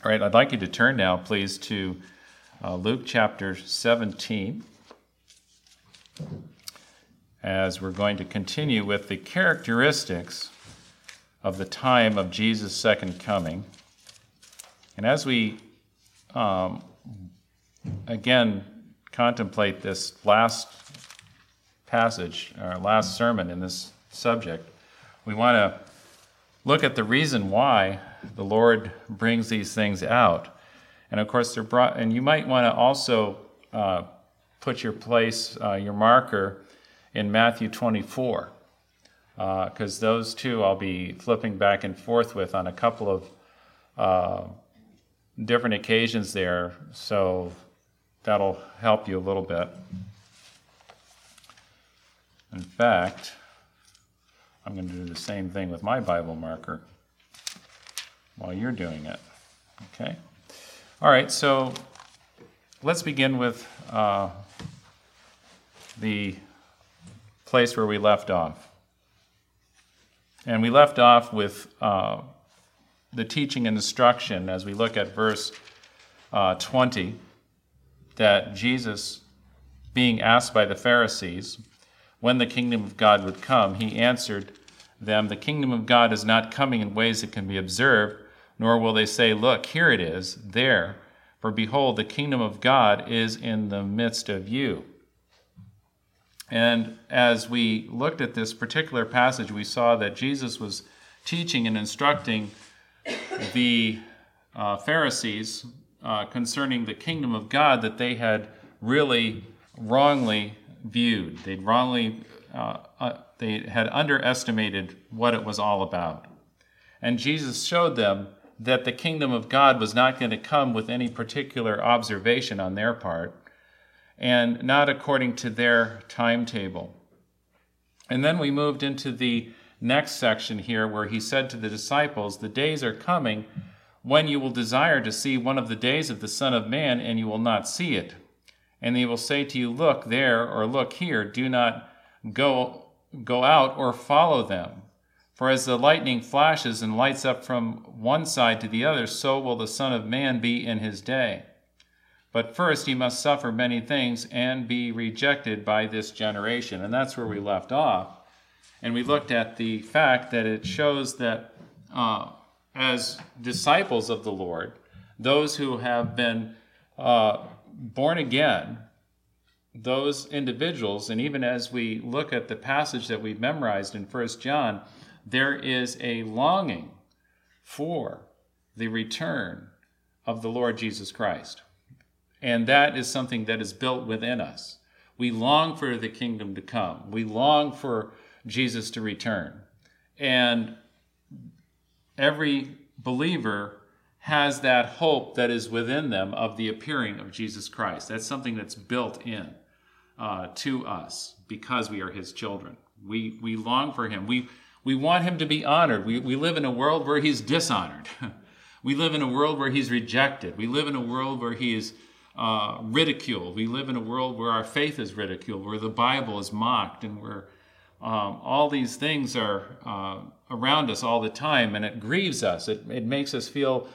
All right, I'd like you to turn now, please, to Luke chapter 17, as we're going to continue with the characteristics of the time of Jesus' second coming. And as we, again, contemplate this last passage, our last sermon in this subject, we want to look at the reason why the Lord brings these things out. And of course, they're brought, and you might want to also put your marker in Matthew 24, because those two I'll be flipping back and forth with on a couple of different occasions there, so that'll help you a little bit. In fact, I'm going to do the same thing with my Bible marker while you're doing it. Okay? All right, so let's begin with the place where we left off. And we left off with the teaching and instruction as we look at verse 20, that Jesus, being asked by the Pharisees when the kingdom of God would come, he answered them, "The kingdom of God is not coming in ways that can be observed, nor will they say, 'Look, here it is,' there. For behold, the kingdom of God is in the midst of you." And as we looked at this particular passage, we saw that Jesus was teaching and instructing the Pharisees concerning the kingdom of God that they had really wrongly viewed. They had underestimated what it was all about. And Jesus showed them that the kingdom of God was not going to come with any particular observation on their part, and not according to their timetable. And then we moved into the next section here where he said to the disciples, "The days are coming when you will desire to see one of the days of the Son of Man, and you will not see it. And they will say to you, 'Look there,' or 'Look here.' Do not go out or follow them. For as the lightning flashes and lights up from one side to the other, so will the Son of Man be in his day. But first he must suffer many things and be rejected by this generation." And that's where we left off. And we looked at the fact that it shows that as disciples of the Lord, those who have been born again, those individuals, and even as we look at the passage that we've memorized in 1 John, there is a longing for the return of the Lord Jesus Christ. And that is something that is built within us. We long for the kingdom to come. We long for Jesus to return. And every believer has that hope that is within them of the appearing of Jesus Christ. That's something that's built in to us because we are his children. We long for him. We want him to be honored. We live in a world where he's dishonored. We live in a world where he's rejected. We live in a world where he is ridiculed. We live in a world where our faith is ridiculed, where the Bible is mocked, and where all these things are around us all the time, and it grieves us. It makes us feel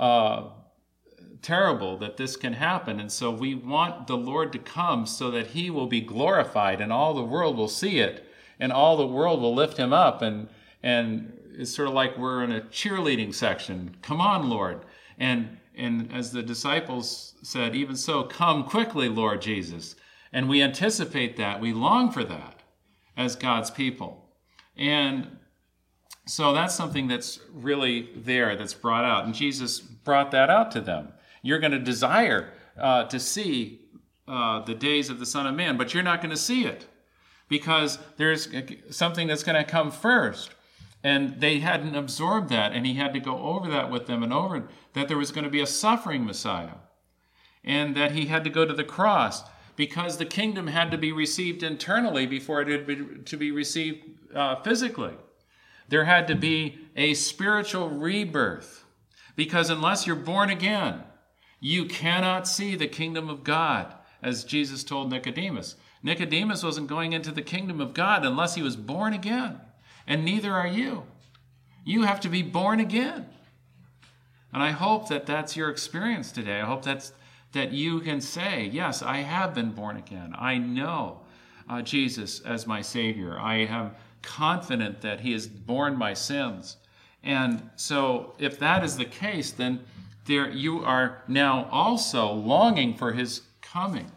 terrible that this can happen. And so we want the Lord to come so that he will be glorified, and all the world will see it, and all the world will lift him up. And it's sort of like we're in a cheerleading section. Come on, Lord. And as the disciples said, even so, come quickly, Lord Jesus. And we anticipate that. We long for that as God's people. And so that's something that's really there, that's brought out. And Jesus brought that out to them. You're going to desire to see the days of the Son of Man, but you're not going to see it because there's something that's going to come first. And they hadn't absorbed that, and he had to go over that with them and over that there was going to be a suffering Messiah, and that he had to go to the cross because the kingdom had to be received internally before it had to be received physically. There had to be a spiritual rebirth, because unless you're born again, you cannot see the kingdom of God, as Jesus told Nicodemus. Nicodemus wasn't going into the kingdom of God unless he was born again. And neither are you. You have to be born again. And I hope that that's your experience today. I hope that you can say, yes, I have been born again. I know Jesus as my Savior. I am confident that he has borne my sins. And so if that is the case, then you are now also longing for his coming.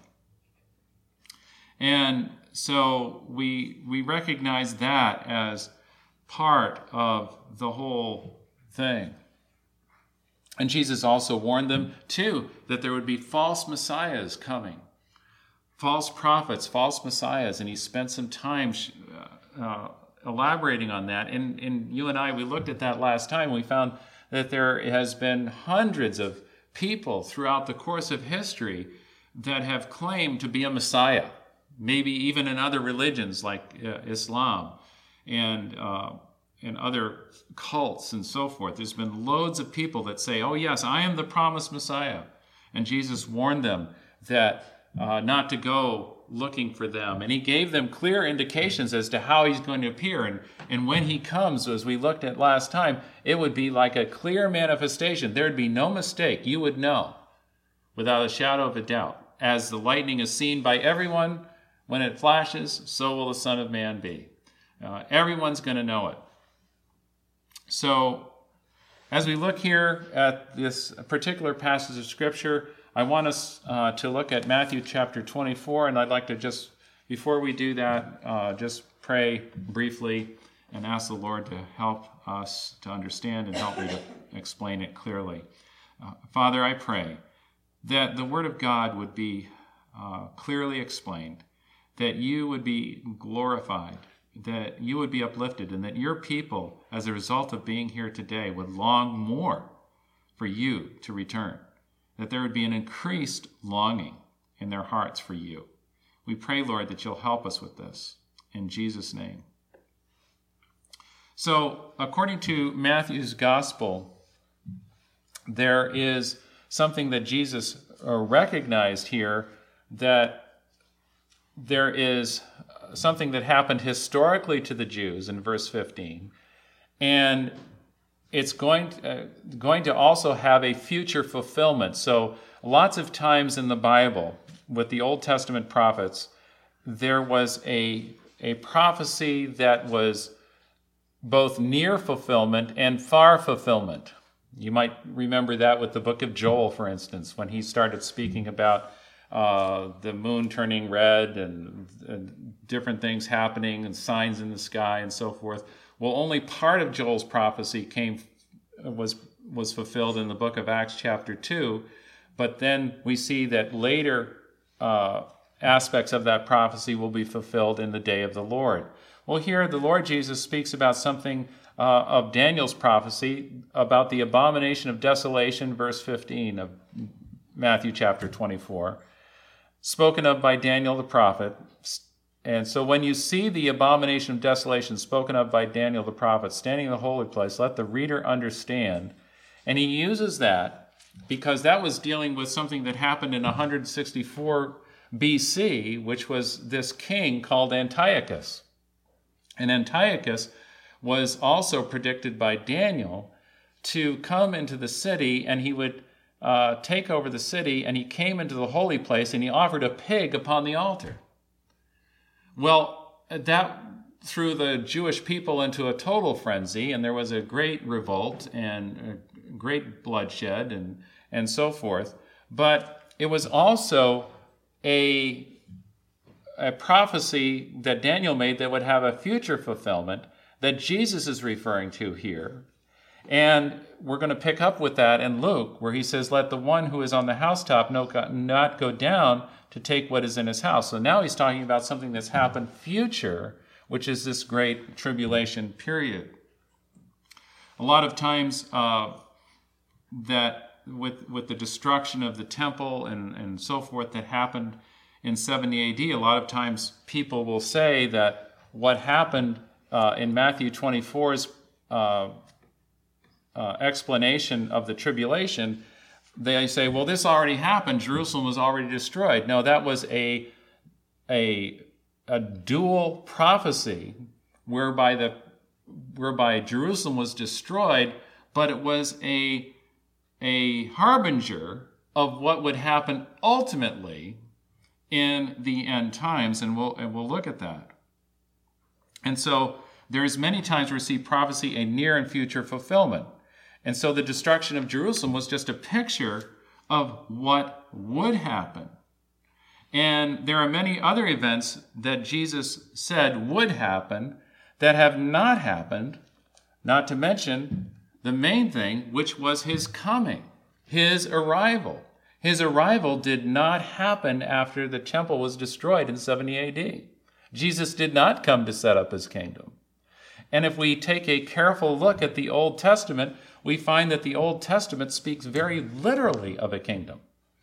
And so we recognize that as part of the whole thing. And Jesus also warned them, too, that there would be false messiahs coming, false prophets, false messiahs, and he spent some time elaborating on that. And you and I, we looked at that last time. We found that there has been hundreds of people throughout the course of history that have claimed to be a messiah, maybe even in other religions like Islam and other cults and so forth. There's been loads of people that say, oh yes, I am the promised Messiah. And Jesus warned them that not to go looking for them. And he gave them clear indications as to how he's going to appear. And when he comes, as we looked at last time, it would be like a clear manifestation. There would be no mistake. You would know without a shadow of a doubt. As the lightning is seen by everyone when it flashes, so will the Son of Man be. Everyone's going to know it. So, as we look here at this particular passage of Scripture, I want us to look at Matthew chapter 24, and I'd like to just, before we do that, just pray briefly and ask the Lord to help us to understand and help me to explain it clearly. Father, I pray that the Word of God would be clearly explained, that you would be glorified, that you would be uplifted, and that your people, as a result of being here today, would long more for you to return, that there would be an increased longing in their hearts for you. We pray, Lord, that you'll help us with this. In Jesus' name. So, according to Matthew's gospel, there is something that Jesus recognized here, that there is something that happened historically to the Jews in verse 15, and it's going to also have a future fulfillment. So lots of times in the Bible, with the Old Testament prophets, there was a prophecy that was both near fulfillment and far fulfillment. You might remember that with the book of Joel, for instance, when he started speaking about the moon turning red and different things happening and signs in the sky and so forth. Well, only part of Joel's prophecy was fulfilled in the book of Acts chapter 2, but then we see that later aspects of that prophecy will be fulfilled in the day of the Lord. Well, here the Lord Jesus speaks about something of Daniel's prophecy about the abomination of desolation, verse 15 of Matthew chapter 24. Spoken of by Daniel the prophet. And so when you see the abomination of desolation spoken of by Daniel the prophet standing in the holy place, let the reader understand. And he uses that because that was dealing with something that happened in 164 BC, which was this king called Antiochus. And Antiochus was also predicted by Daniel to come into the city, and he would take over the city, and he came into the holy place, and he offered a pig upon the altar. Well, that threw the Jewish people into a total frenzy, and there was a great revolt and a great bloodshed and so forth. But it was also a prophecy that Daniel made that would have a future fulfillment that Jesus is referring to here. And we're going to pick up with that in Luke, where he says, let the one who is on the housetop not go down to take what is in his house. So now he's talking about something that's happened future, which is this great tribulation period. A lot of times that with the destruction of the temple and so forth that happened in 70 AD, a lot of times people will say that what happened in Matthew 24's explanation of the tribulation, they say, well, this already happened. Jerusalem was already destroyed. No, that was a dual prophecy whereby Jerusalem was destroyed, but it was a a harbinger of what would happen ultimately in the end times, and we'll look at that. And so there's many times where we see prophecy a near and future fulfillment. And so the destruction of Jerusalem was just a picture of what would happen. And there are many other events that Jesus said would happen that have not happened, not to mention the main thing, which was his coming, his arrival. His arrival did not happen after the temple was destroyed in 70 AD. Jesus did not come to set up his kingdom. And if we take a careful look at the Old Testament, we find that the Old Testament speaks very literally of a kingdom.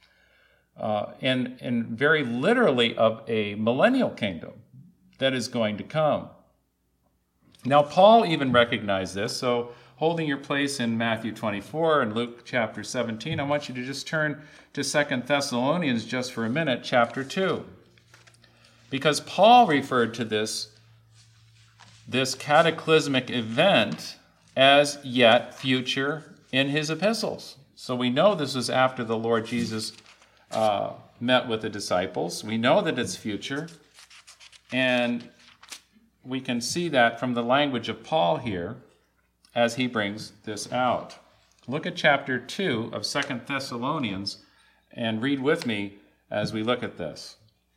And very literally of a millennial kingdom that is going to come. Now, Paul even recognized this, so holding your place in Matthew 24 and Luke chapter 17, I want you to just turn to 2 Thessalonians just for a minute, chapter 2. Because Paul referred to this cataclysmic event as yet future in his epistles. So we know this was after the Lord Jesus met with the disciples. We know that it's future, and we can see that from the language of Paul here as he brings this out. Look at chapter 2 of 2 Thessalonians and read with me as we look at this.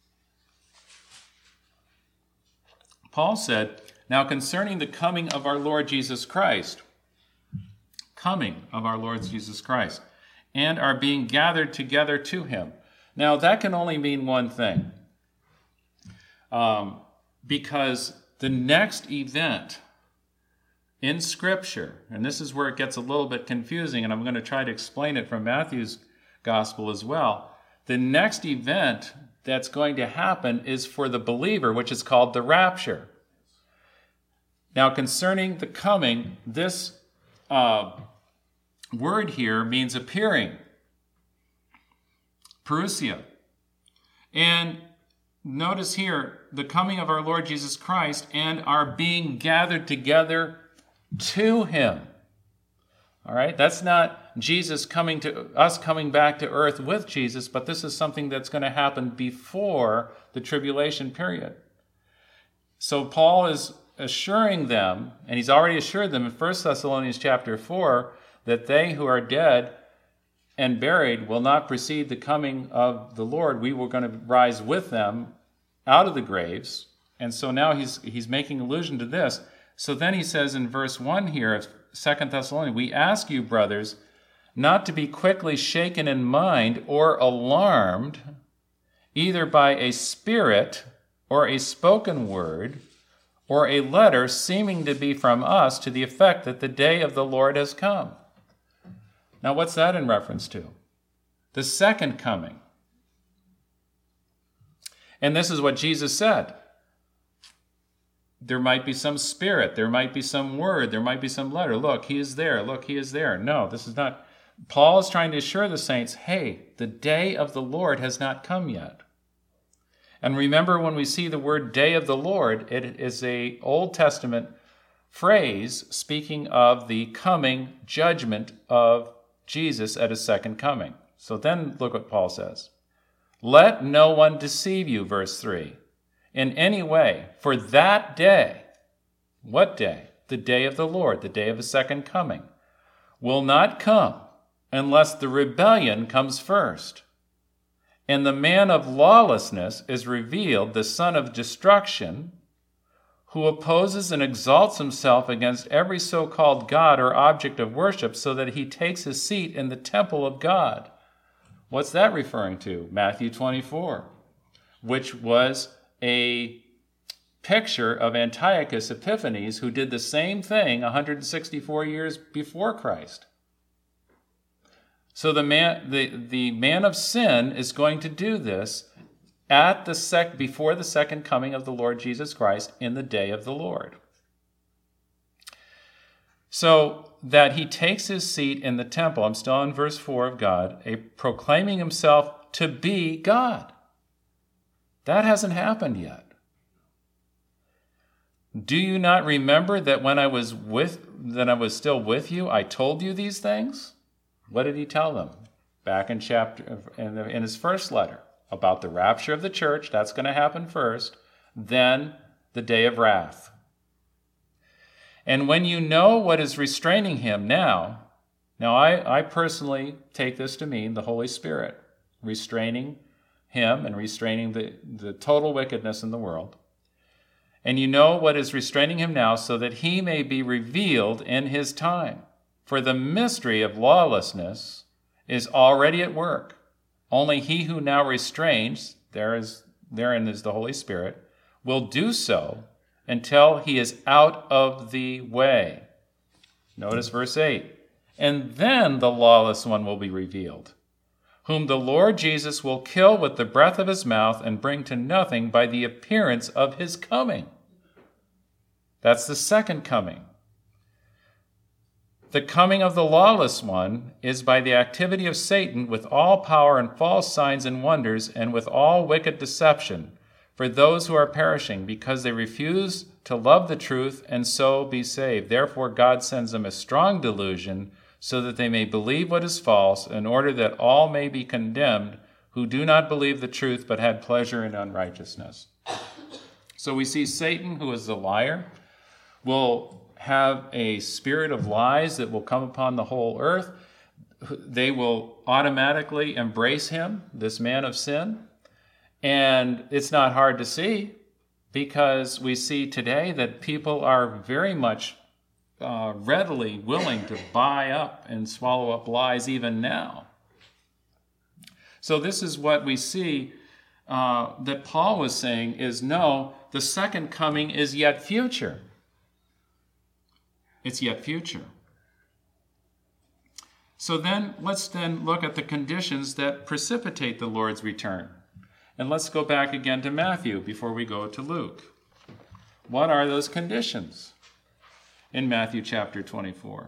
Paul said, "Now concerning the coming of our Lord Jesus Christ," coming of our Lord Jesus Christ, "and are being gathered together to him." Now, that can only mean one thing. Because the next event in Scripture, and this is where it gets a little bit confusing, and I'm going to try to explain it from Matthew's gospel as well. The next event that's going to happen is for the believer, which is called the rapture. Now, concerning the coming, this word here means appearing. Parousia. And notice here, the coming of our Lord Jesus Christ and are being gathered together to him. All right? That's not Jesus coming back to earth with Jesus, but this is something that's going to happen before the tribulation period. So Paul is assuring them, and he's already assured them in 1 Thessalonians chapter 4, that they who are dead and buried will not precede the coming of the Lord. We were going to rise with them out of the graves. And so now he's making allusion to this. So then he says in verse 1 here of 2 Thessalonians, "We ask you, brothers, not to be quickly shaken in mind or alarmed, either by a spirit or a spoken word or a letter seeming to be from us to the effect that the day of the Lord has come." Now, what's that in reference to? The second coming. And this is what Jesus said. There might be some spirit, there might be some word, there might be some letter. Look, he is there. Look, he is there. No, this is not. Paul is trying to assure the saints, hey, the day of the Lord has not come yet. And remember, when we see the word day of the Lord, it is an Old Testament phrase speaking of the coming judgment of Jesus at his second coming. So then look what Paul says. "Let no one deceive you," verse 3, "in any way, for that day," what day? The day of the Lord, the day of his second coming, "will not come unless the rebellion comes first. And the man of lawlessness is revealed, the son of destruction, who opposes and exalts himself against every so-called God or object of worship, so that he takes his seat in the temple of God." What's that referring to? Matthew 24, which was a picture of Antiochus Epiphanes, who did the same thing 164 years before Christ. So the man of sin is going to do this at before the second coming of the Lord Jesus Christ in the day of the Lord. So that he takes his seat in the temple, I'm still in verse 4 of God, proclaiming himself to be God. That hasn't happened yet. "Do you not remember that when I was still with you, I told you these things?" What did he tell them? Back in his first letter, about the rapture of the church. That's going to happen first. Then the day of wrath. And when you know what is restraining him now I personally take this to mean the Holy Spirit, restraining him and restraining the total wickedness in the world. And you know what is restraining him now, so that he may be revealed in his time. For the mystery of lawlessness is already at work. Only he who now restrains, therein is the Holy Spirit, will do so until he is out of the way. Notice verse 8. And then the lawless one will be revealed, whom the Lord Jesus will kill with the breath of his mouth and bring to nothing by the appearance of his coming. That's the second coming. The coming of the lawless one is by the activity of Satan with all power and false signs and wonders and with all wicked deception for those who are perishing, because they refuse to love the truth and so be saved. Therefore God sends them a strong delusion so that they may believe what is false, in order that all may be condemned who do not believe the truth but had pleasure in unrighteousness. So we see Satan, who is the liar, will have a spirit of lies that will come upon the whole earth. They will automatically embrace him, this man of sin. And it's not hard to see, because we see today that people are very much readily willing to buy up and swallow up lies even now. So this is what we see that Paul was saying is, no, the second coming is yet future. It's yet future. So then let's look at the conditions that precipitate the Lord's return. And let's go back again to Matthew before we go to Luke. What are those conditions in Matthew chapter 24?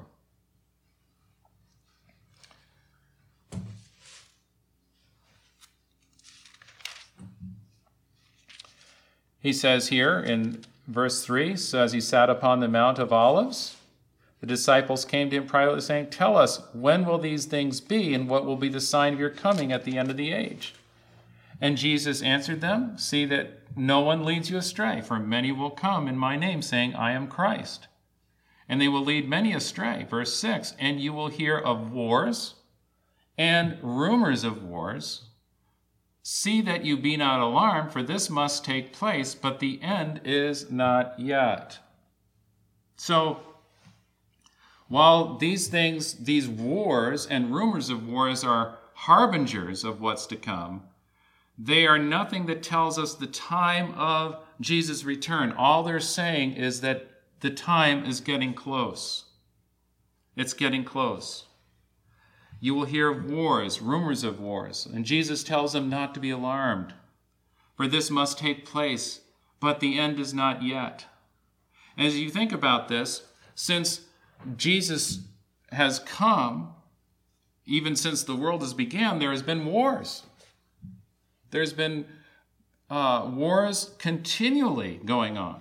He says here in verse 3, so as he sat upon the Mount of Olives, the disciples came to him privately saying, "Tell us, when will these things be, and what will be the sign of your coming at the end of the age?" And Jesus answered them, "See that no one leads you astray, for many will come in my name, saying, 'I am Christ.' And they will lead many astray." Verse 6, "And you will hear of wars and rumors of wars. See that you be not alarmed, for this must take place, but the end is not yet." So, while these things, these wars and rumors of wars are harbingers of what's to come, they are nothing that tells us the time of Jesus' return. All they're saying is that the time is getting close. It's getting close. You will hear of wars, rumors of wars, and Jesus tells them not to be alarmed, for this must take place, but the end is not yet. As you think about this, since Jesus has come, even since the world has begun, there has been wars. There's been wars continually going on.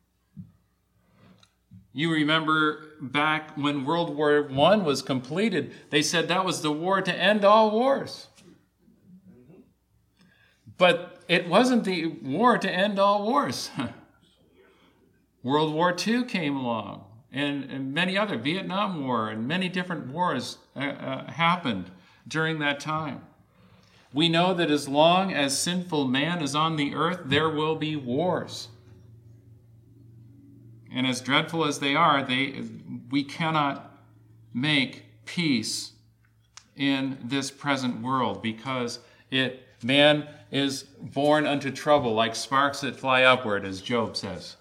You remember back when World War I was completed, they said that was the war to end all wars. But it wasn't the war to end all wars. World War II came along, and many other, Vietnam War, and many different wars happened during that time. We know that as long as sinful man is on the earth, there will be wars. And as dreadful as they are, we cannot make peace in this present world, because man is born unto trouble like sparks that fly upward, as Job says.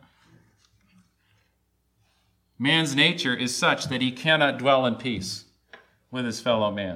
Man's nature is such that he cannot dwell in peace with his fellow man.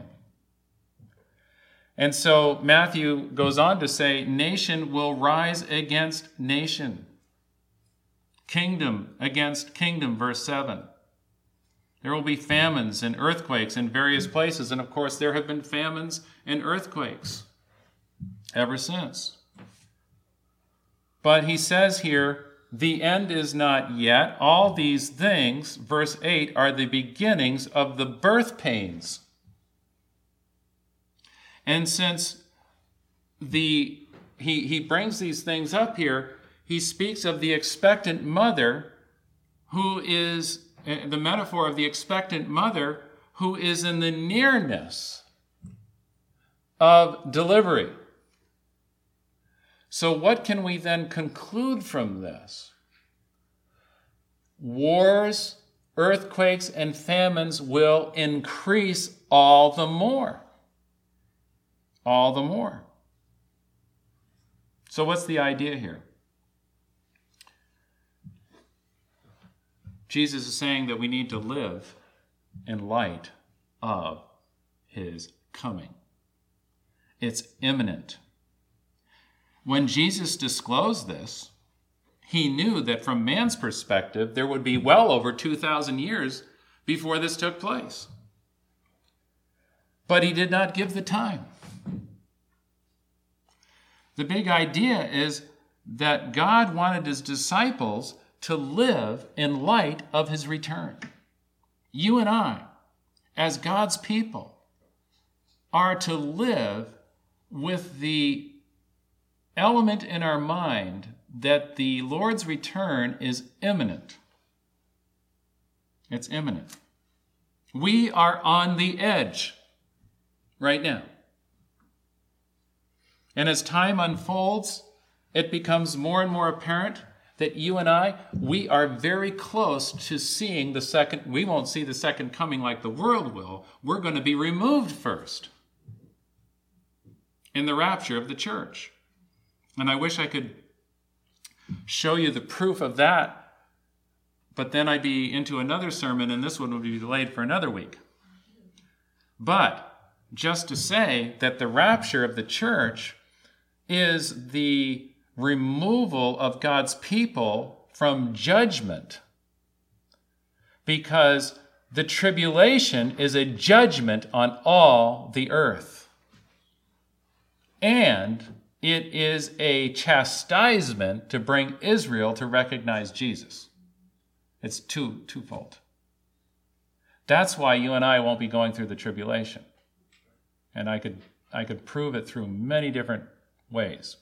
And so Matthew goes on to say, nation will rise against nation. Kingdom against kingdom, verse 7. There will be famines and earthquakes in various places. And of course, there have been famines and earthquakes ever since. But he says here, the end is not yet. All these things, verse 8, are the beginnings of the birth pains And since he brings these things up here, he speaks of the expectant mother who is, the metaphor of the expectant mother who is in the nearness of delivery. So what can we then conclude from this? Wars, earthquakes, and famines will increase all the more. All the more. So what's the idea here? Jesus is saying that we need to live in light of his coming. It's imminent. When Jesus disclosed this, he knew that from man's perspective, there would be well over 2,000 years before this took place. But he did not give the time. The big idea is that God wanted his disciples to live in light of his return. You and I, as God's people, are to live with the element in our mind that the Lord's return is imminent. It's imminent. We are on the edge right now. And as time unfolds, it becomes more and more apparent that you and I, we are very close to seeing the second. We won't see the second coming like the world will. We're going to be removed first in the rapture of the church. And I wish I could show you the proof of that, but then I'd be into another sermon, and this one would be delayed for another week. But just to say that the rapture of the church is the removal of God's people from judgment, because the tribulation is a judgment on all the earth. And it is a chastisement to bring Israel to recognize Jesus. It's twofold. That's why you and I won't be going through the tribulation. And I could prove it through many different ways.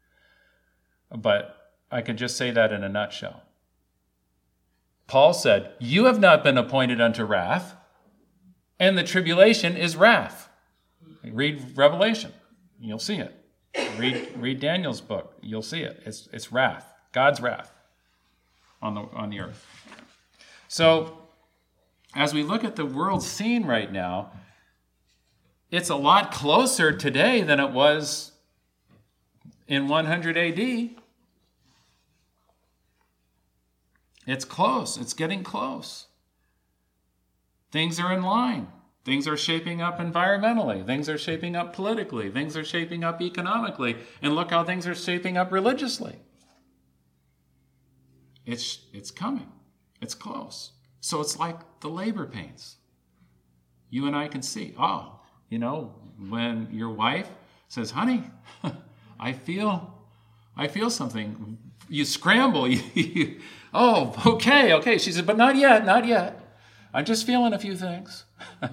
But I could just say that in a nutshell. Paul said, "You have not been appointed unto wrath, and the tribulation is wrath." Read Revelation, you'll see it. Read Daniel's book, you'll see it. It's wrath, God's wrath on the earth. So, as we look at the world scene right now, it's a lot closer today than it was in 100 AD. It's close. It's getting close. Things are in line. Things are shaping up environmentally. Things are shaping up politically. Things are shaping up economically. And look how things are shaping up religiously. It's coming. It's close. So it's like the labor pains. You and I can see, when your wife says, "Honey, I feel something," you scramble. Oh, okay. She said, "But not yet. I'm just feeling a few things."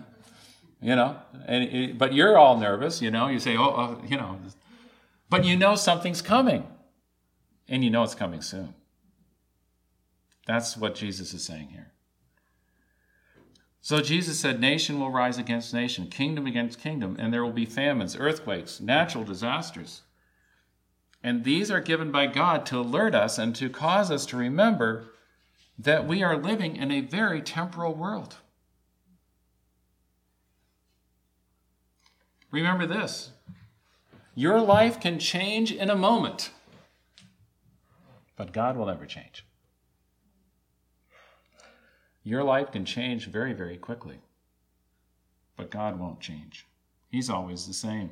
But you're all nervous, you say, but something's coming, and it's coming soon. That's what Jesus is saying here. So Jesus said, nation will rise against nation, kingdom against kingdom, and there will be famines, earthquakes, natural disasters. And these are given by God to alert us and to cause us to remember that we are living in a very temporal world. Remember this: your life can change in a moment, but God will never change. Your life can change very, very quickly, but God won't change. He's always the same.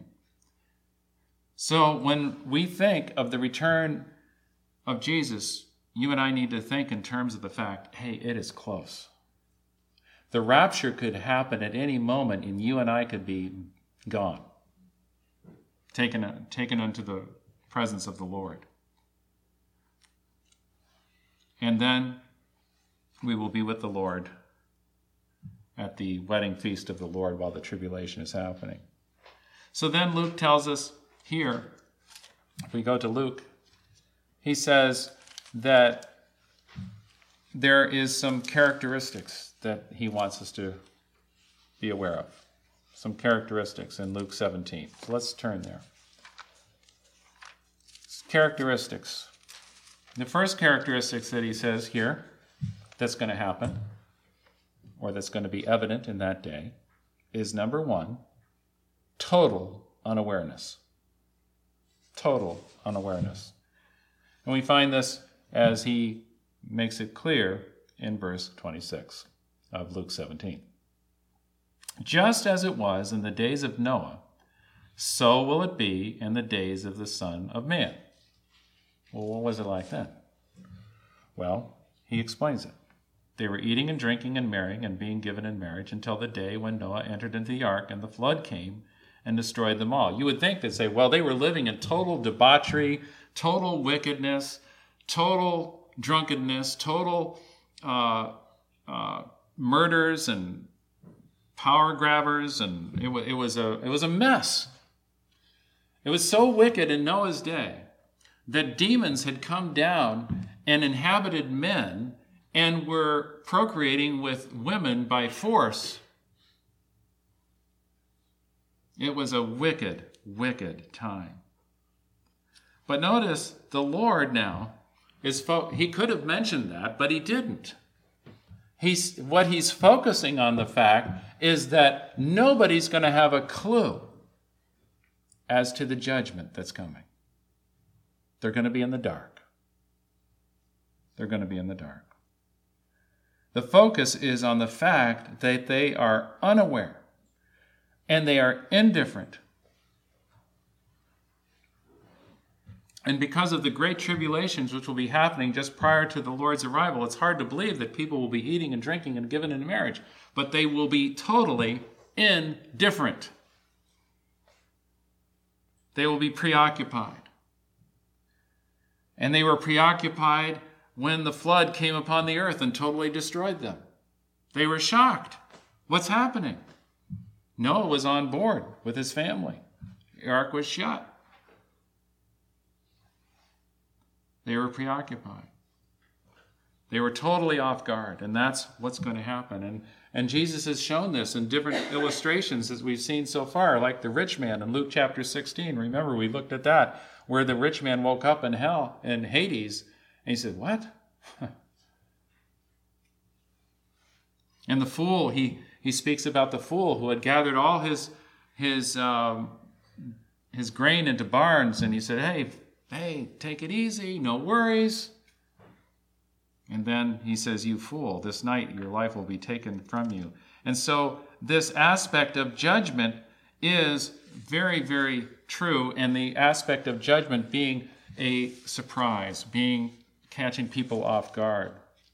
So when we think of the return of Jesus, you and I need to think in terms of the fact, hey, it is close. The rapture could happen at any moment, and you and I could be gone, taken unto the presence of the Lord. And then we will be with the Lord at the wedding feast of the Lord while the tribulation is happening. So then Luke tells us here, if we go to Luke, he says that there is some characteristics that he wants us to be aware of. Some characteristics in Luke 17. So let's turn there. Characteristics. The first characteristics that he says here that's going to happen, or that's going to be evident in that day, is number one, total unawareness. Total unawareness. And we find this as he makes it clear in verse 26 of Luke 17. Just as it was in the days of Noah, so will it be in the days of the Son of Man. Well, what was it like then? Well, he explains it. They were eating and drinking and marrying and being given in marriage until the day when Noah entered into the ark and the flood came and destroyed them all. You would think they'd say, well, they were living in total debauchery, total wickedness, total drunkenness, total murders and power grabbers, and it was a mess. It was so wicked in Noah's day that demons had come down and inhabited men and were procreating with women by force. It was a wicked, wicked time. But notice the Lord now he could have mentioned that, but he didn't. What he's focusing on the fact is that nobody's going to have a clue as to the judgment that's coming. They're going to be in the dark. They're going to be in the dark. The focus is on the fact that they are unaware and they are indifferent. And because of the great tribulations which will be happening just prior to the Lord's arrival, it's hard to believe that people will be eating and drinking and given in marriage, but they will be totally indifferent. They will be preoccupied. And they were preoccupied when the flood came upon the earth and totally destroyed them. They were shocked. What's happening? Noah was on board with his family. The ark was shut. They were preoccupied. They were totally off guard, and that's what's going to happen. And Jesus has shown this in different illustrations as we've seen so far, like the rich man in Luke chapter 16. Remember, we looked at that, where the rich man woke up in hell, in Hades, and he said, what? And the fool, he speaks about the fool who had gathered all his grain into barns, and he said, hey, take it easy, no worries. And then he says, you fool, this night your life will be taken from you. And so this aspect of judgment is very, very true, and the aspect of judgment being a surprise, catching people off guard.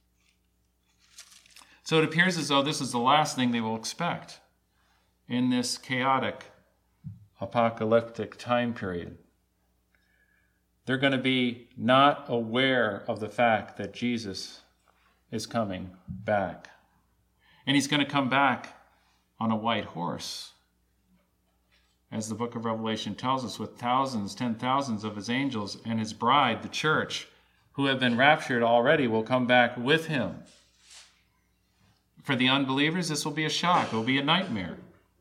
So it appears as though this is the last thing they will expect in this chaotic, apocalyptic time period. They're going to be not aware of the fact that Jesus is coming back. And he's going to come back on a white horse, as the book of Revelation tells us, with thousands, 10,000s of his angels, and his bride, the church, who have been raptured already, will come back with him. For the unbelievers, this will be a shock. It will be a nightmare.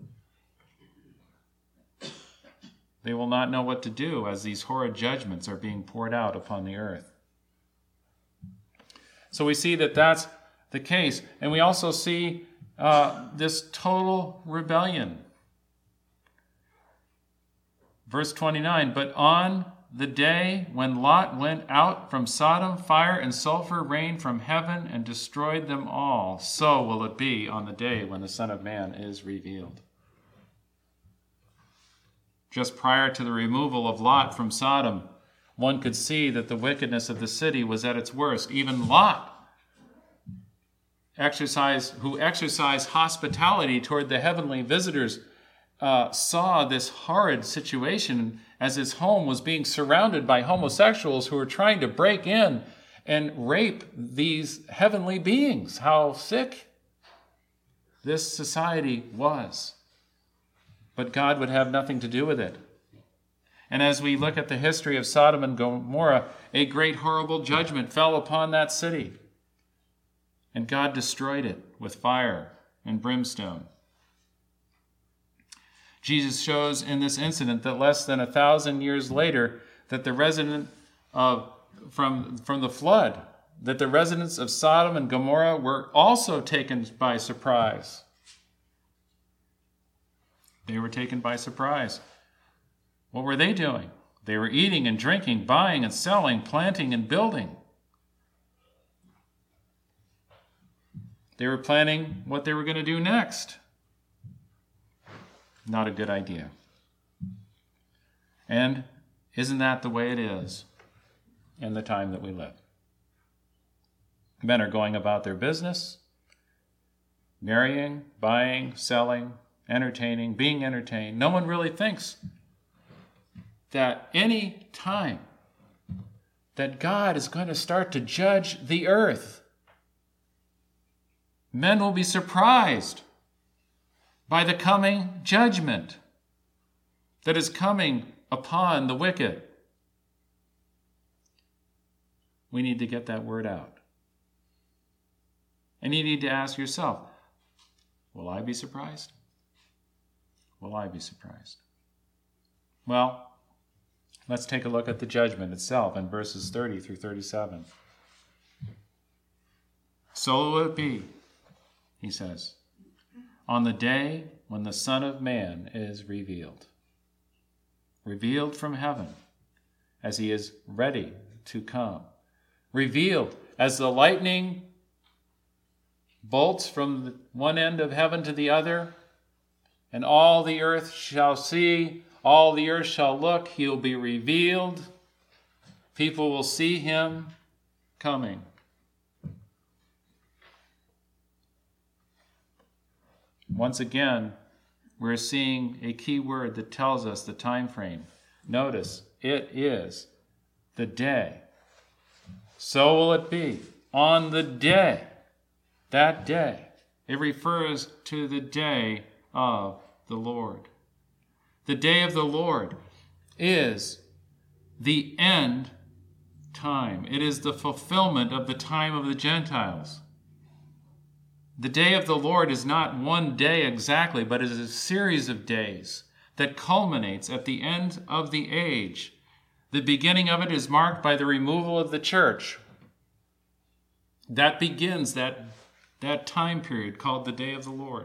They will not know what to do as these horrid judgments are being poured out upon the earth. So we see that that's the case. And we also see this total rebellion. Verse 29, but on the day when Lot went out from Sodom, fire and sulfur rained from heaven and destroyed them all. So will it be on the day when the Son of Man is revealed. Just prior to the removal of Lot from Sodom, one could see that the wickedness of the city was at its worst. Even Lot, who exercised hospitality toward the heavenly visitors, saw this horrid situation as his home was being surrounded by homosexuals who were trying to break in and rape these heavenly beings. How sick this society was. but God would have nothing to do with it. And as we look at the history of Sodom and Gomorrah, a great horrible judgment fell upon that city. And God destroyed it with fire and brimstone. Jesus shows in this incident that less than 1,000 years later, that the resident from the flood, that the residents of Sodom and Gomorrah were also taken by surprise. They were taken by surprise. What were they doing? They were eating and drinking, buying and selling, planting and building. They were planning what they were going to do next. Not a good idea. And isn't that the way it is in the time that we live? Men are going about their business, marrying, buying, selling, entertaining, being entertained. No one really thinks that any time that God is going to start to judge the earth, men will be surprised by the coming judgment that is coming upon the wicked. We need to get that word out. And you need to ask yourself, will I be surprised? Will I be surprised? Well, let's take a look at the judgment itself in verses 30 through 37. So will it be, he says, on the day when the Son of Man is revealed from heaven as he is ready to come, revealed as the lightning bolts from one end of heaven to the other, and all the earth shall see, all the earth shall look, he'll be revealed. People will see him coming. Once again, we're seeing a key word that tells us the time frame. Notice, it is the day. So will it be on the day, that day. It refers to the day of the Lord. The day of the Lord is the end time. It is the fulfillment of the time of the Gentiles. The day of the Lord is not one day exactly, but it is a series of days that culminates at the end of the age. The beginning of it is marked by the removal of the church. That begins that time period called the day of the Lord.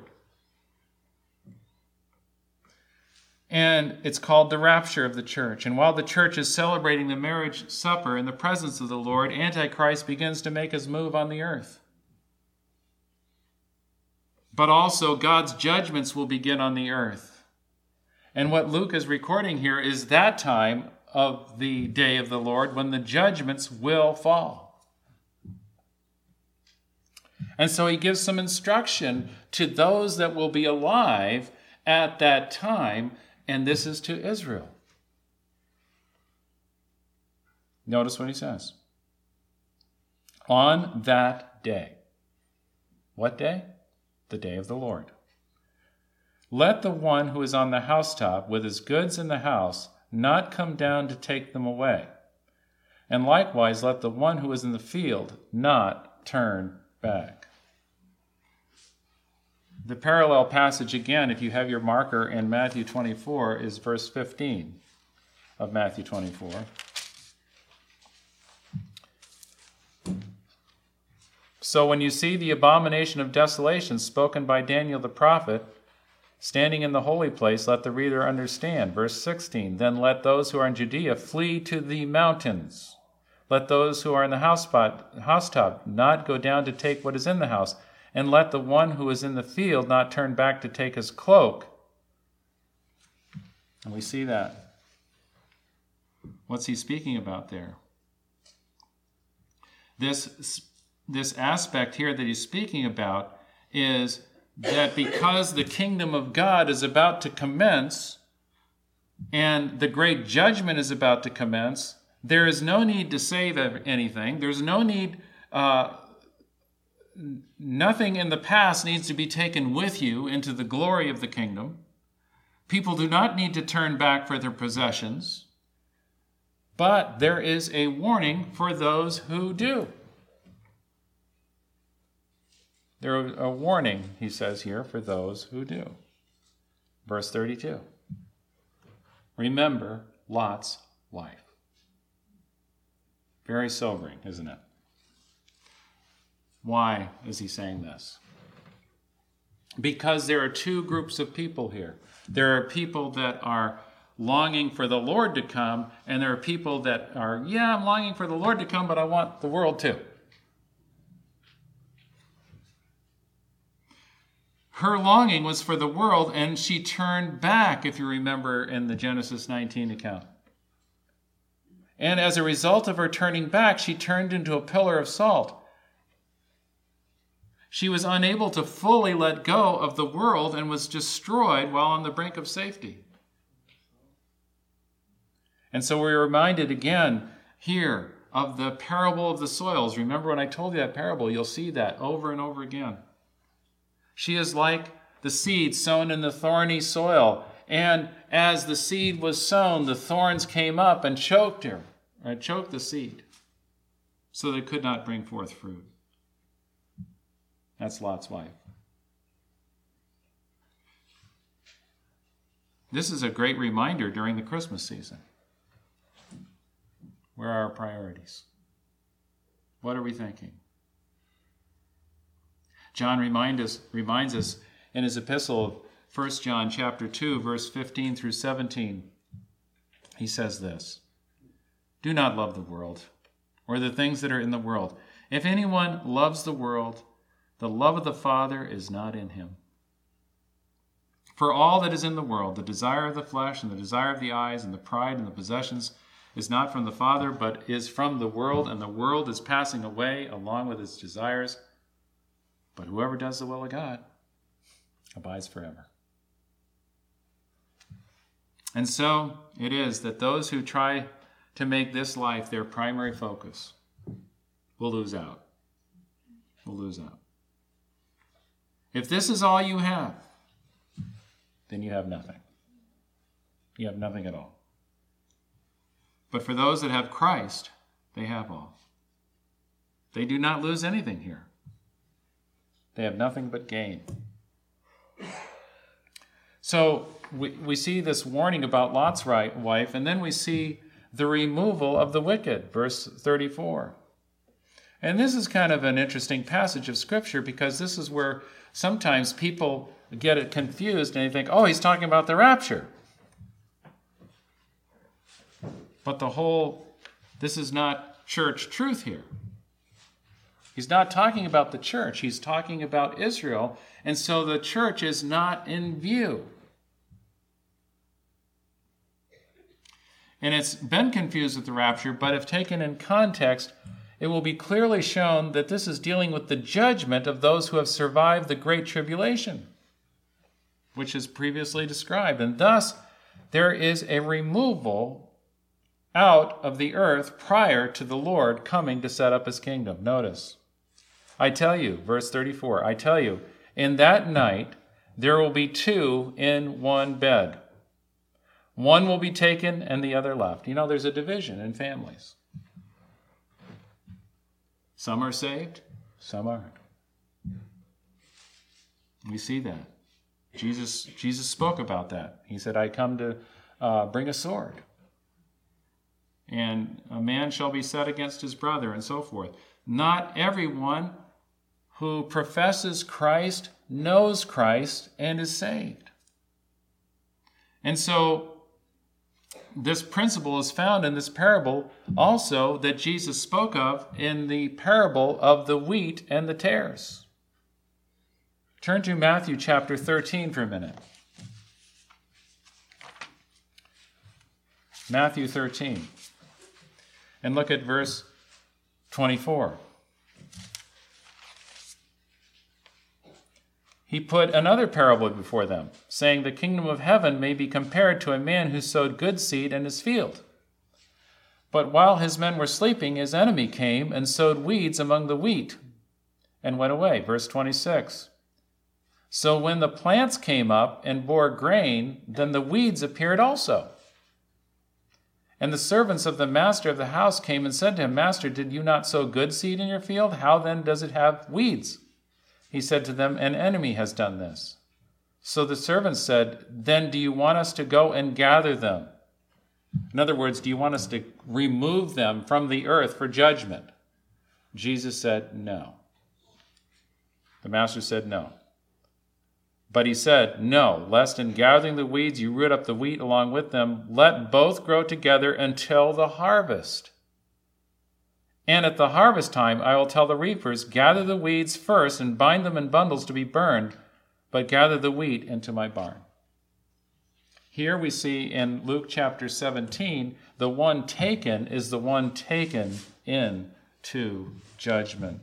And it's called the rapture of the church. And while the church is celebrating the marriage supper in the presence of the Lord, Antichrist begins to make his move on the earth. But also God's judgments will begin on the earth. And what Luke is recording here is that time of the day of the Lord when the judgments will fall. And so he gives some instruction to those that will be alive at that time, and this is to Israel. Notice what he says. On that day. What day? The day of the Lord. Let the one who is on the housetop with his goods in the house not come down to take them away. And likewise let the one who is in the field not turn back. The parallel passage again, if you have your marker in Matthew 24, is verse 15 of Matthew 24. So when you see the abomination of desolation spoken by Daniel the prophet, standing in the holy place, let the reader understand. Verse 16, then let those who are in Judea flee to the mountains. Let those who are in the housetop not go down to take what is in the house. And let the one who is in the field not turn back to take his cloak. And we see that. What's he speaking about there? This aspect here that he's speaking about is that because the kingdom of God is about to commence and the great judgment is about to commence, there is no need to save anything. There's no need, nothing in the past needs to be taken with you into the glory of the kingdom. People do not need to turn back for their possessions, but there is a warning for those who do. There is a warning, he says here, for those who do. Verse 32. Remember Lot's wife. Very sobering, isn't it? Why is he saying this? Because there are two groups of people here. There are people that are longing for the Lord to come, and there are people that are, I'm longing for the Lord to come, but I want the world too. Her longing was for the world, and she turned back, if you remember in the Genesis 19 account. And as a result of her turning back, she turned into a pillar of salt. She was unable to fully let go of the world and was destroyed while on the brink of safety. And so we're reminded again here of the parable of the soils. Remember when I told you that parable, you'll see that over and over again. She is like the seed sown in the thorny soil. And as the seed was sown, the thorns came up and choked her, or choked the seed, so that it could not bring forth fruit. That's Lot's wife. This is a great reminder during the Christmas season. Where are our priorities? What are we thinking? John reminds us in his epistle of 1 John chapter 2, verse 15 through 17. He says this, "Do not love the world or the things that are in the world. If anyone loves the world, the love of the Father is not in him. For all that is in the world, the desire of the flesh and the desire of the eyes and the pride and the possessions is not from the Father, but is from the world, and the world is passing away along with its desires. But whoever does the will of God abides forever." And so it is that those who try to make this life their primary focus will lose out. Will lose out. If this is all you have, then you have nothing. You have nothing at all. But for those that have Christ, they have all. They do not lose anything here. They have nothing but gain. So we see this warning about Lot's wife, and then we see the removal of the wicked, verse 34. And this is kind of an interesting passage of Scripture, because this is where sometimes people get it confused and they think, he's talking about the rapture. But this is not church truth here. He's not talking about the church. He's talking about Israel. And so the church is not in view. And it's been confused with the rapture, but if taken in context, it will be clearly shown that this is dealing with the judgment of those who have survived the Great Tribulation, which is previously described. And thus, there is a removal out of the earth prior to the Lord coming to set up his kingdom. Notice, I tell you, verse 34, I tell you, in that night there will be two in one bed. One will be taken and the other left. There's a division in families. Some are saved, some aren't. We see that. Jesus spoke about that. He said, I come to bring a sword. And a man shall be set against his brother, and so forth. Not everyone who professes Christ knows Christ and is saved. And so this principle is found in this parable also that Jesus spoke of in the parable of the wheat and the tares. Turn to Matthew chapter 13 for a minute. Matthew 13. And look at verse 24. He put another parable before them, saying, the kingdom of heaven may be compared to a man who sowed good seed in his field. But while his men were sleeping, his enemy came and sowed weeds among the wheat and went away. Verse 26. So when the plants came up and bore grain, then the weeds appeared also. And the servants of the master of the house came and said to him, Master, did you not sow good seed in your field? How then does it have weeds? He said to them, An enemy has done this. So the servants said, Then do you want us to go and gather them? In other words, do you want us to remove them from the earth for judgment? Jesus said, No. The master said, No. But he said, No, lest in gathering the weeds you root up the wheat along with them. Let both grow together until the harvest. And at the harvest time I will tell the reapers, Gather the weeds first and bind them in bundles to be burned, but gather the wheat into my barn. Here we see in Luke chapter 17, the one taken is the one taken into judgment.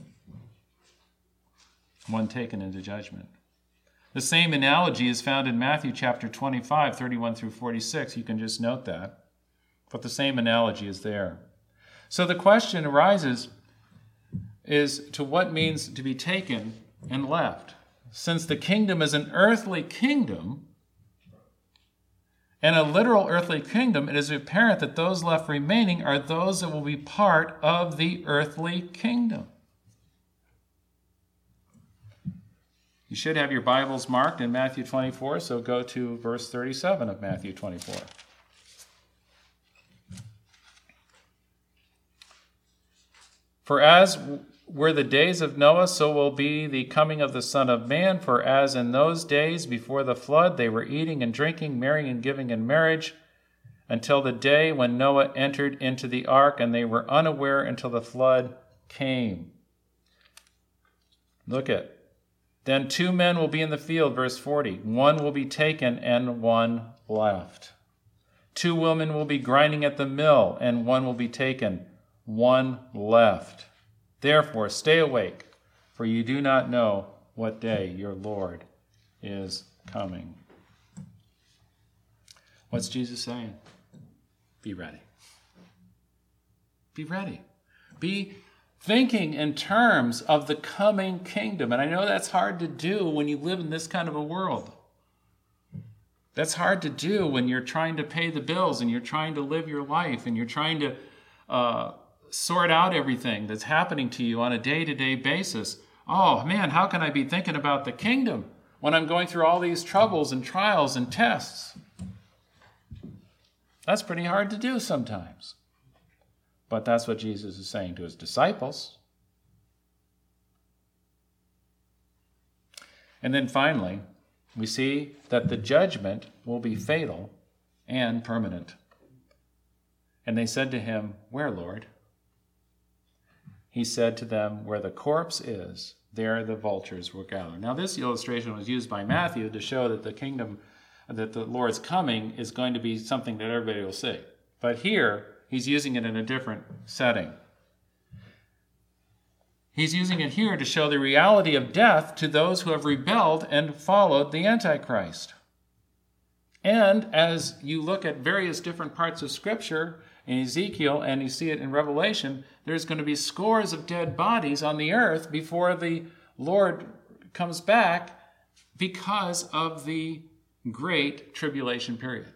One taken into judgment. The same analogy is found in Matthew chapter 25, 31 through 46. You can just note that. But the same analogy is there. So the question arises is to what means to be taken and left. Since the kingdom is an earthly kingdom, and a literal earthly kingdom, it is apparent that those left remaining are those that will be part of the earthly kingdom. You should have your Bibles marked in Matthew 24, so go to verse 37 of Matthew 24. For as were the days of Noah, so will be the coming of the Son of Man. For as in those days before the flood, they were eating and drinking, marrying and giving in marriage, until the day when Noah entered into the ark, and they were unaware until the flood came. Look at. Then 2 men will be in the field, verse 40. 1 will be taken and 1 left. 2 women will be grinding at the mill, and 1 will be taken, 1 left. Therefore, stay awake, for you do not know what day your Lord is coming. What's Jesus saying? Be ready. Be ready. Be thinking in terms of the coming kingdom. And I know that's hard to do when you live in this kind of a world. That's hard to do when you're trying to pay the bills and you're trying to live your life and you're trying to sort out everything that's happening to you on a day-to-day basis. Oh, man, how can I be thinking about the kingdom when I'm going through all these troubles and trials and tests? That's pretty hard to do sometimes. But that's what Jesus is saying to his disciples. And then finally, we see that the judgment will be fatal and permanent. And they said to him, Where, Lord? He said to them, Where the corpse is, there the vultures will gather. Now this illustration was used by Matthew to show that the kingdom, that the Lord's coming is going to be something that everybody will see. But here, he's using it in a different setting. He's using it here to show the reality of death to those who have rebelled and followed the Antichrist. And as you look at various different parts of Scripture, in Ezekiel, and you see it in Revelation, there's going to be scores of dead bodies on the earth before the Lord comes back because of the great tribulation period.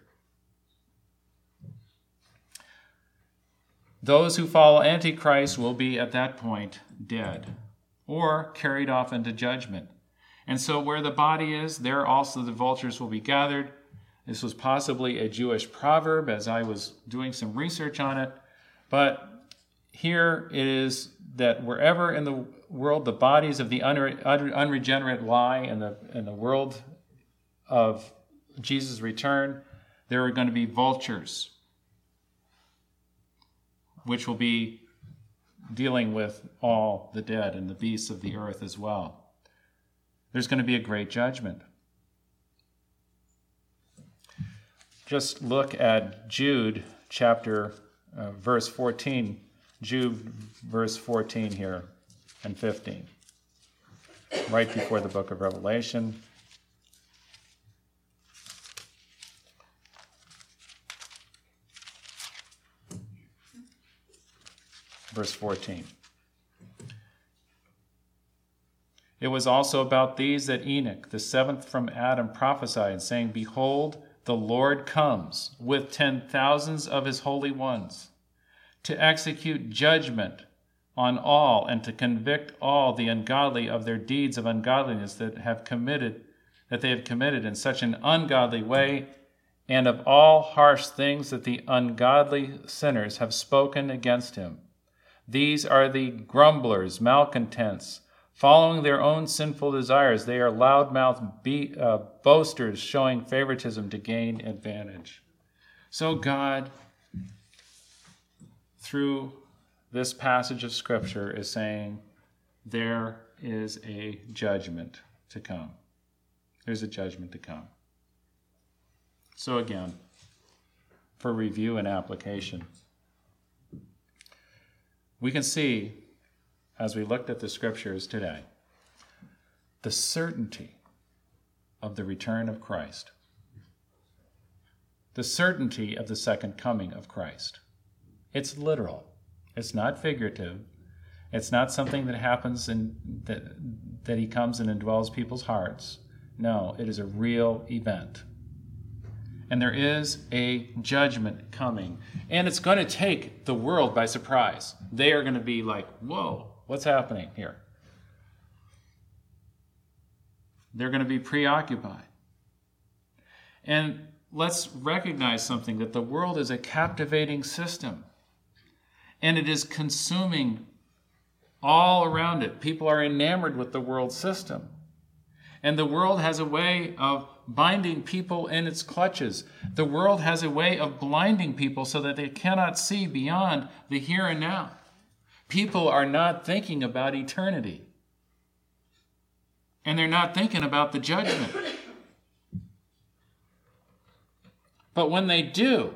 Those who follow Antichrist will be at that point dead or carried off into judgment. And so where the body is, there also the vultures will be gathered. This was possibly a Jewish proverb as I was doing some research on it. But here it is that wherever in the world the bodies of the unregenerate lie in the world of Jesus' return, there are going to be vultures, which will be dealing with all the dead and the beasts of the earth as well. There's going to be a great judgment. Just look at Jude chapter verse 14. Jude verse 14 here and 15. Right before the book of Revelation. Verse 14. It was also about these that Enoch, the seventh from Adam, prophesied, saying, Behold, the Lord comes with 10,000s of his holy ones, to execute judgment on all and to convict all the ungodly of their deeds of ungodliness that they have committed in such an ungodly way, and of all harsh things that the ungodly sinners have spoken against him. These are the grumblers, malcontents, following their own sinful desires. They are loudmouthed boasters, showing favoritism to gain advantage. So God, through this passage of Scripture, is saying there is a judgment to come. There's a judgment to come. So again, for review and application, we can see, as we looked at the Scriptures today, the certainty of the return of Christ, the certainty of the second coming of Christ. It's literal. It's not figurative. It's not something that happens and that he comes and indwells people's hearts. No, it is a real event. And there is a judgment coming. And it's going to take the world by surprise. They are going to be like, whoa, what's happening here? They're going to be preoccupied. And let's recognize something, that the world is a captivating system. And it is consuming all around it. People are enamored with the world system. And the world has a way of binding people in its clutches. The world has a way of blinding people so that they cannot see beyond the here and now. People are not thinking about eternity. And they're not thinking about the judgment. But when they do,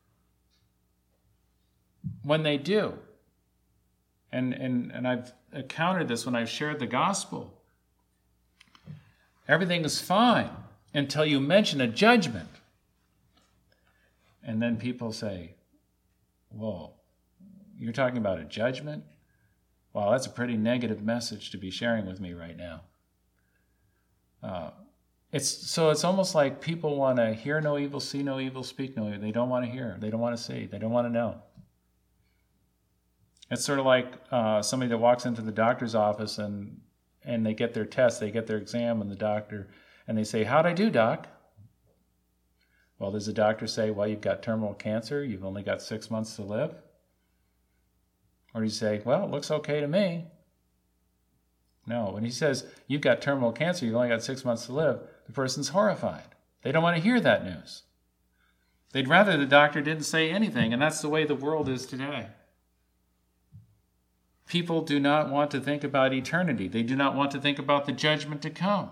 and I've encountered this when I've shared the gospel, everything is fine until you mention a judgment. And then people say, whoa, you're talking about a judgment? Wow, that's a pretty negative message to be sharing with me right now. It's almost like people want to hear no evil, see no evil, speak no evil. They don't want to hear. They don't want to see. They don't want to know. It's sort of like somebody that walks into the doctor's office and they get their test, they get their exam, and the doctor, and they say, how'd I do, doc? Well, does the doctor say, well, you've got terminal cancer, you've only got 6 months to live? Or do you say, well, it looks okay to me? No, when he says, you've got terminal cancer, you've only got 6 months to live, the person's horrified. They don't want to hear that news. They'd rather the doctor didn't say anything, and that's the way the world is today. People do not want to think about eternity. They do not want to think about the judgment to come.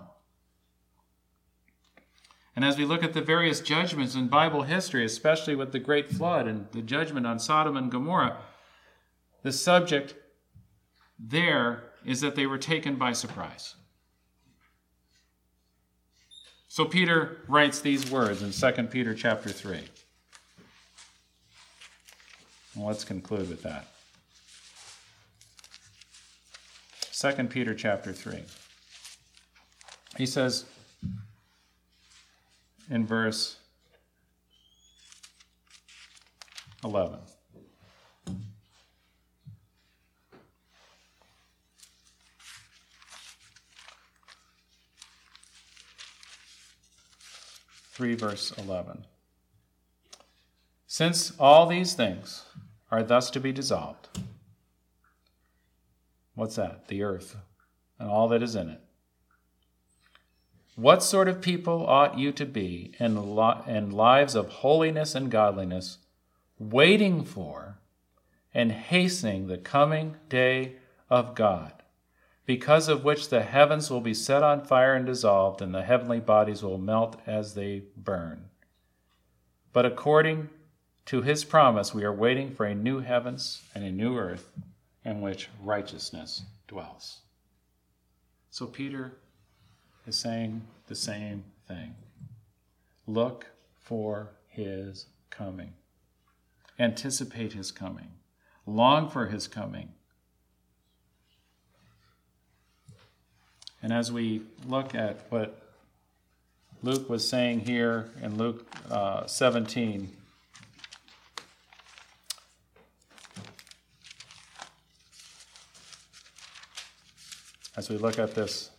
And as we look at the various judgments in Bible history, especially with the Great Flood and the judgment on Sodom and Gomorrah, the subject there is that they were taken by surprise. So Peter writes these words in 2 Peter chapter 3. And let's conclude with that. 2 Peter chapter 3. He says in verse 11, verse 11. Since all these things are thus to be dissolved. What's that? The earth and all that is in it. What sort of people ought you to be in lives of holiness and godliness, waiting for and hastening the coming day of God, because of which the heavens will be set on fire and dissolved, and the heavenly bodies will melt as they burn. But according to his promise, we are waiting for a new heavens and a new earth in which righteousness dwells. So Peter is saying the same thing. Look for his coming. Anticipate his coming. Long for his coming. And as we look at what Luke was saying here in Luke 17, as we look at this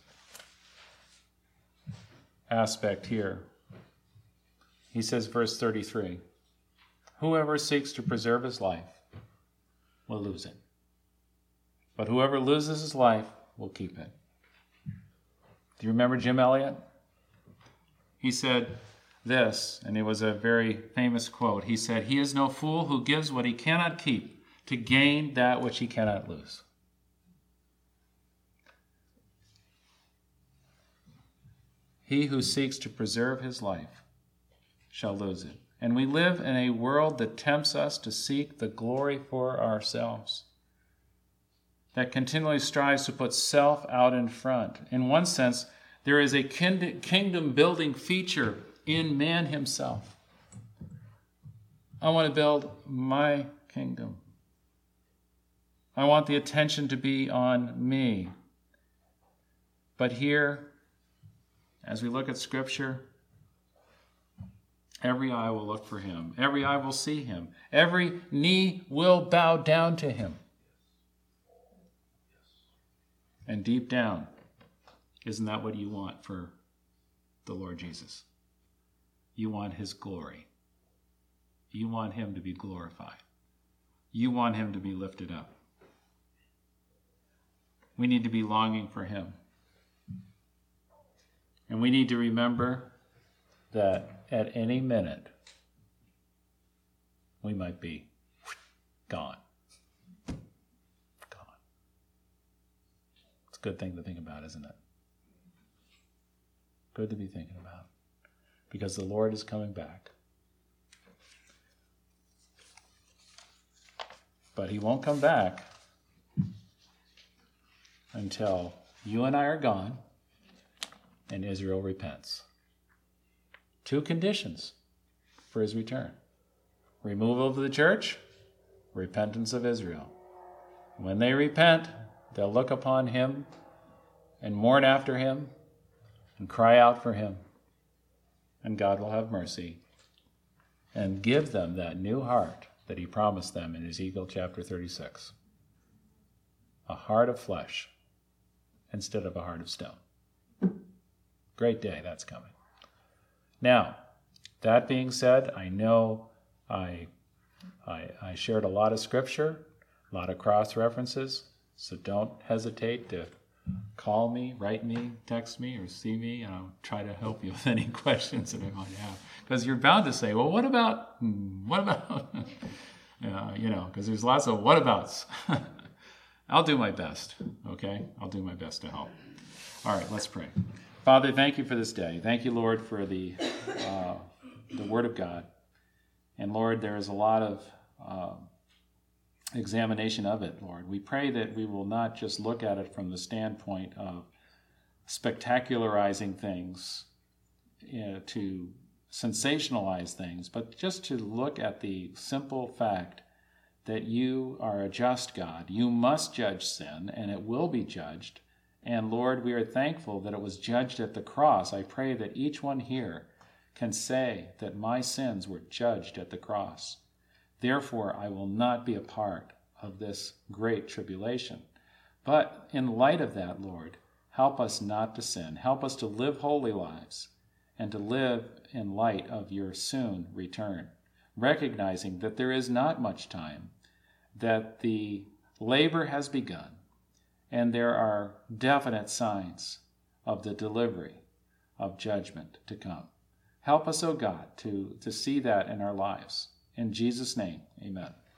aspect here, he says, verse 33, whoever seeks to preserve his life will lose it, but whoever loses his life will keep it. Do you remember Jim Elliot? He said this, and it was a very famous quote. He said, he is no fool who gives what he cannot keep to gain that which he cannot lose. He who seeks to preserve his life shall lose it. And we live in a world that tempts us to seek the glory for ourselves, that continually strives to put self out in front. In one sense, there is a kingdom-building feature in man himself. I want to build my kingdom. I want the attention to be on me. But here, as we look at Scripture, every eye will look for him. Every eye will see him. Every knee will bow down to him. And deep down, isn't that what you want for the Lord Jesus? You want his glory. You want him to be glorified. You want him to be lifted up. We need to be longing for him. And we need to remember that at any minute, we might be gone. Gone. It's a good thing to think about, isn't it? Good to be thinking about. Because the Lord is coming back. But he won't come back until you and I are gone and Israel repents. 2 conditions for his return. Removal of the church, repentance of Israel. When they repent, they'll look upon him and mourn after him and cry out for him. And God will have mercy and give them that new heart that he promised them in Ezekiel chapter 36. A heart of flesh instead of a heart of stone. Great day, that's coming. Now, that being said, I know I shared a lot of scripture, a lot of cross-references, so don't hesitate to call me, write me, text me, or see me, and I'll try to help you with any questions that I might have. Because you're bound to say, well, what about, because there's lots of what abouts. I'll do my best, okay? I'll do my best to help. All right, let's pray. Father, thank you for this day. Thank you, Lord, for the Word of God. And Lord, there is a lot of examination of it, Lord. We pray that we will not just look at it from the standpoint of spectacularizing things, to sensationalize things, but just to look at the simple fact that you are a just God. You must judge sin, and it will be judged. And Lord, we are thankful that it was judged at the cross. I pray that each one here can say that my sins were judged at the cross. Therefore, I will not be a part of this great tribulation. But in light of that, Lord, help us not to sin. Help us to live holy lives and to live in light of your soon return, recognizing that there is not much time, that the labor has begun, and there are definite signs of the delivery of judgment to come. Help us, O God, to see that in our lives. In Jesus' name, amen.